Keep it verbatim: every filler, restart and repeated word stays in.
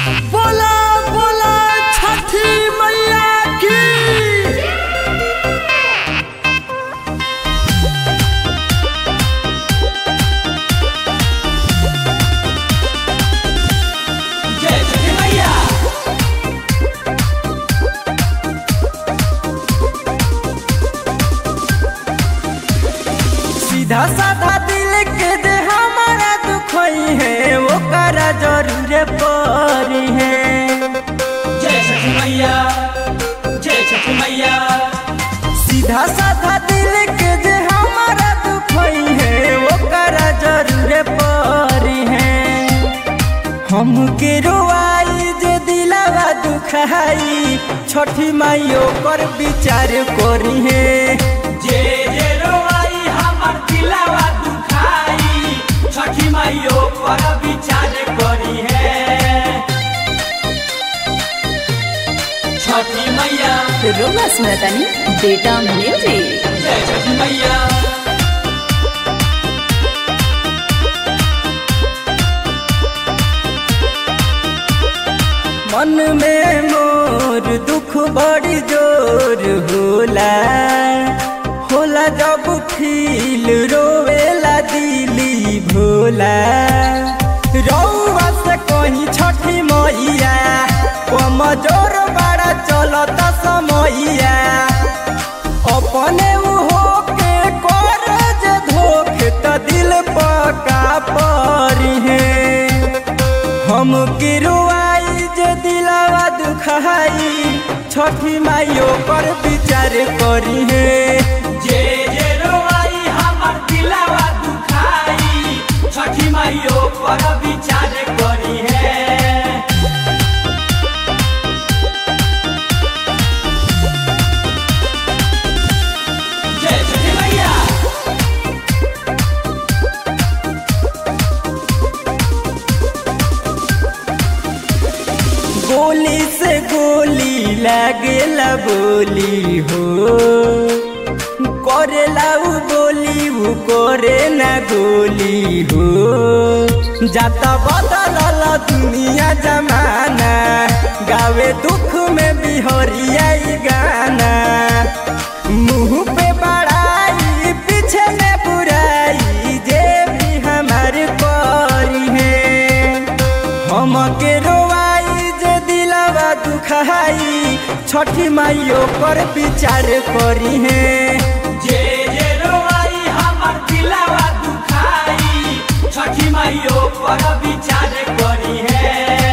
बोला बोला छठी मैया की। जय छठी मैया। सीधा साधा दिल के दे हमारा दुखई है वो करा जरूर परी है। जय छठी मैया जय छठी मैया। सीधा साधा दिल के दे हमारा दुखई है वो करा जरूर परी है। हम के रोआई जे दिलावा दुखाई छठी माइयों पर विचार करी है। जे जे रोआई हमर दिलवा दुखाई छठी माइयों पर विचार करी है। छठी मैया रोमा सुनतानी डेटा म्यूजिक। जय छठी मैया। मन में मोर दुख बड़ी जोर होला होला जब फील रोवेला दिली भोला। रउआ से कहीं छठी मैया कमजोर बड़ा चलत समैया। अपने हो के कर जे धोखे त दिल पका परी है। हम गिरुआई जे दिलावा दुखाई छठी माइयों पर विचार करी है। जे जे रोआई हमर दिलवा दुखाई छठी माइयों पर विचार करी है। जय छठी मैया। गोली से गोली लागेला बोली हो करेला उ बोली उ करे ना गोली हो। जाता बदलल दुनिया जमाना गावे दुख में बिहरिया गाना। मुँह पे बड़ाई पीछे में बुराई जे भी हमार करी है। हम के रोवाई जे दिलवा दुखाई छठी माइयों पर विचार करी है। जे जे रोआई हमर दिलवा दुखाई छठी माइयों पर विचार करी है।